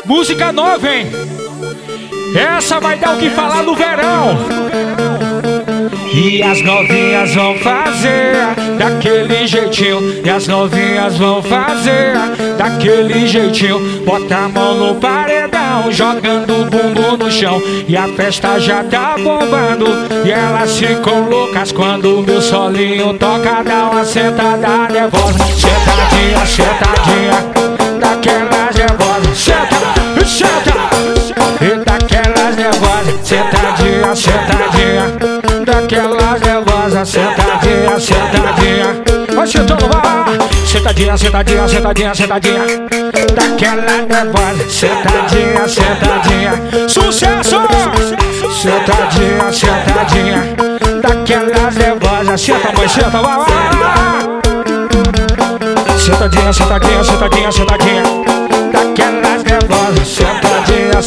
Música nova, hein? Essa vai dar o que falar no verão. E as novinhas vão fazer daquele jeitinho. E as novinhas vão fazer daquele jeitinho. Bota a mão no paredão, jogando o bumbum no chão. E a festa já tá bombando. E elas ficam loucas quando o meu solinho toca. Dá uma sentada nervosa. Sentadinha, sentadinha, daquelas nervosas. Senta, senta, e daquelas nervosas. Sentadinha, sentadinha, daquelas nervosas. Sentadinha, sentadinha, vai sentando, vai. Sentadinha, sentadinha, sentadinha, sentadinha, daquelas nervosas. Sentadinha, sentadinha, sucesso! Sentadinha, sentadinha, daquelas nervosas. Senta, mãe, senta, vai, vai. Sentadinha, sentadinha, sentadinha, sentadinha, daquelas nervosas. Sentadinha,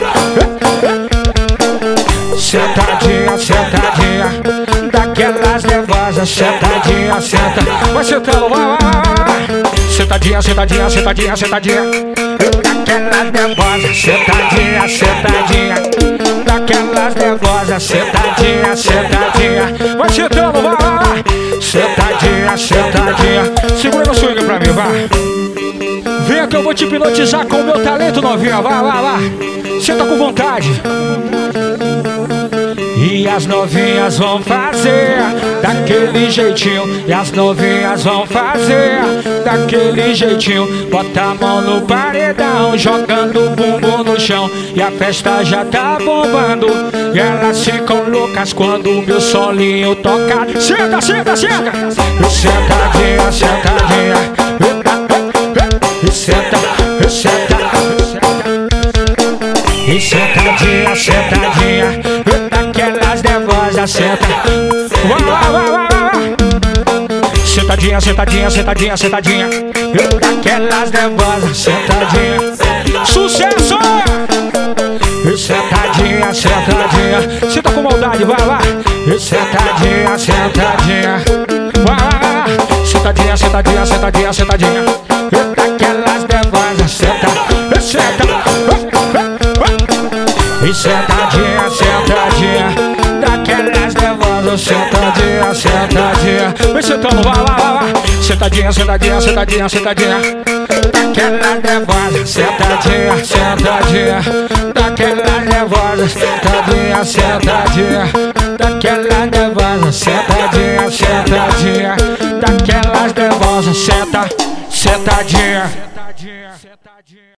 sentadinha, sentadinha, daquelas nervosas. Sentadinha, senta, vai sentando, vai, vai. Sentadinha, sentadinha, sentadinha, sentadinha, daquelas nervosas. Sentadinha, sentadinha, daquelas nervosas. Sentadinha, sentadinha, vai sentando, vai. Sentadinha, sentadinha, segura no swing pra mim, vai. Venha que eu vou te hipnotizar com o meu talento, novinha, vai, vai, vai. Senta com vontade. E as novinhas vão fazer daquele jeitinho. E as novinhas vão fazer daquele jeitinho. Bota a mão no paredão, jogando o bumbum no chão. E a festa já tá bombando. E elas ficam loucas quando o meu solinho toca. Senta, senta, senta. Sentadinha, sentadinha, senta, senta, e sentadinha, sentadinha, daquelas nervosas. Senta, vai, vai, vai, vai. Sentadinha, sentadinha, sentadinha, sentadinha, daquelas nervosas. Sentadinha, sucesso! Sentadinha, sentadinha, senta com maldade, vai, vai. Sentadinha, sentadinha, vai, vai, vai. Sentadinha, sentadinha, sentadinha, sentadinha, daquelas nervosas. Senta, senta, e sentadinha, sentadinha, daquelas nervosas. Sentadinha, sentadinha, vai sentando, vai, vai, vai, vai. Sentadinha, sentadinha, sentadinha, sentadinha, daquelas nervosas. Sentadinha, sentadinha, daquelas nervosas. Sentadinha, sentadinha, daquelas nervosas. Sentadinha, sentadinha, daquelas nervosas. Senta, sentadinha.